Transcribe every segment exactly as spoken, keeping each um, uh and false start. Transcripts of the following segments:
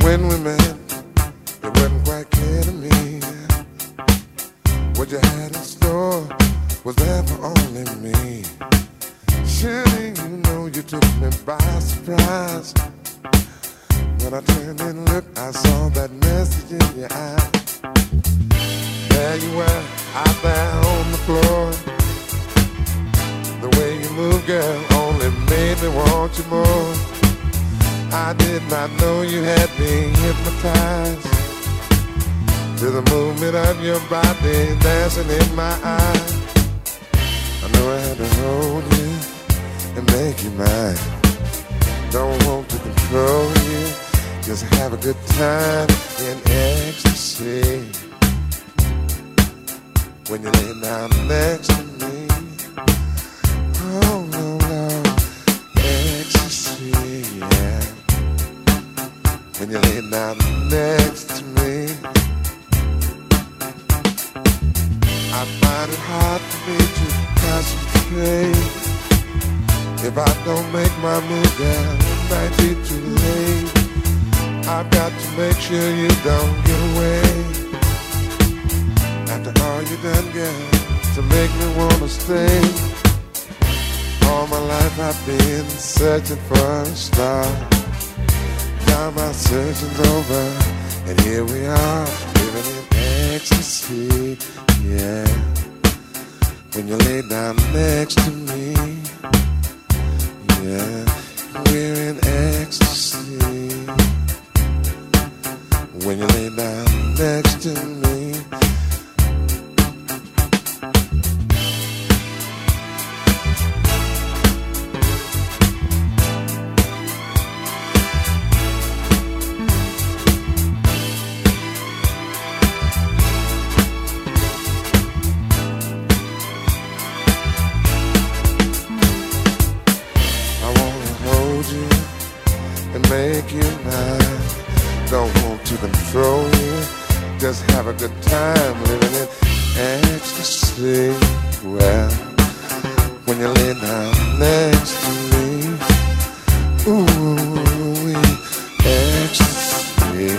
When we met, it wasn't quite clear to me what you had in store was there for only me. Surely you know you took me by surprise. When I turned and looked, I saw that message in your eye. There you were, out there on the floor. The way you move, girl, only made me want you more. I did not know you had me hypnotized to the movement of your body dancing in my eyes. I know I had to hold you and make you mine. Don't want to control you, just have a good time in ecstasy. When you lay down next to me, oh no, no, ecstasy, yeah. When you lay down next to me, I find it hard for me to concentrate. If I don't make my move, girl, it might be too late. I've got to make sure you don't get away. After all you done, girl, to make me wanna stay. All my life I've been searching for a star. Now my searching's over, and here we are, living in ecstasy, yeah. When you lay down next to me, yeah, we're in ecstasy. When you lay down next to me, make you mine. Don't want to control you, just have a good time living in ecstasy. Well, when you lay down next to me, ooh, ecstasy.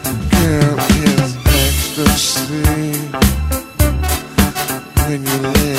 When you live